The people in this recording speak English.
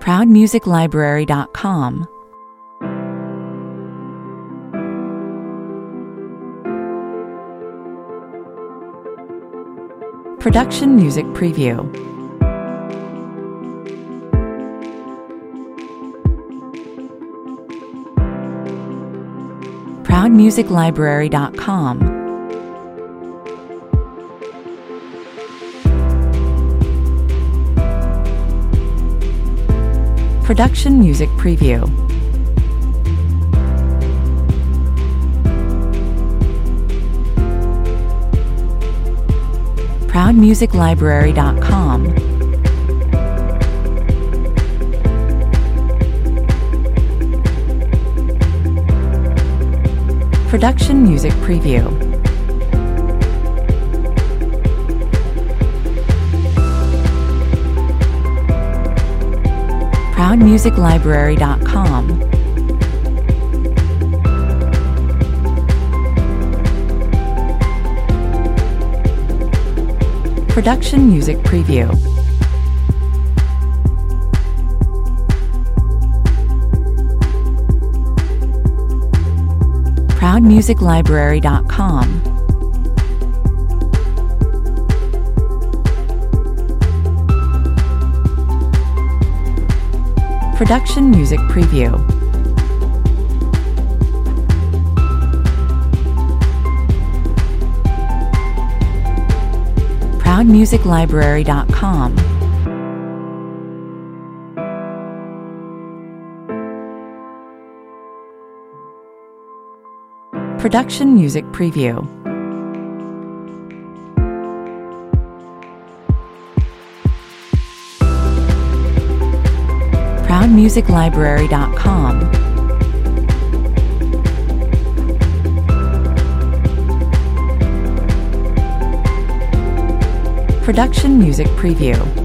ProudMusicLibrary.com. Production Music Preview. ProudMusicLibrary.com. Production Music Preview. ProudMusicLibrary.com. Production Music Preview. ProudMusicLibrary.com. Production Music Preview. ProudMusicLibrary.com. Production Music Preview. ProudMusicLibrary.com. Production Music Preview. ProudMusicLibrary.com. Production Music Preview.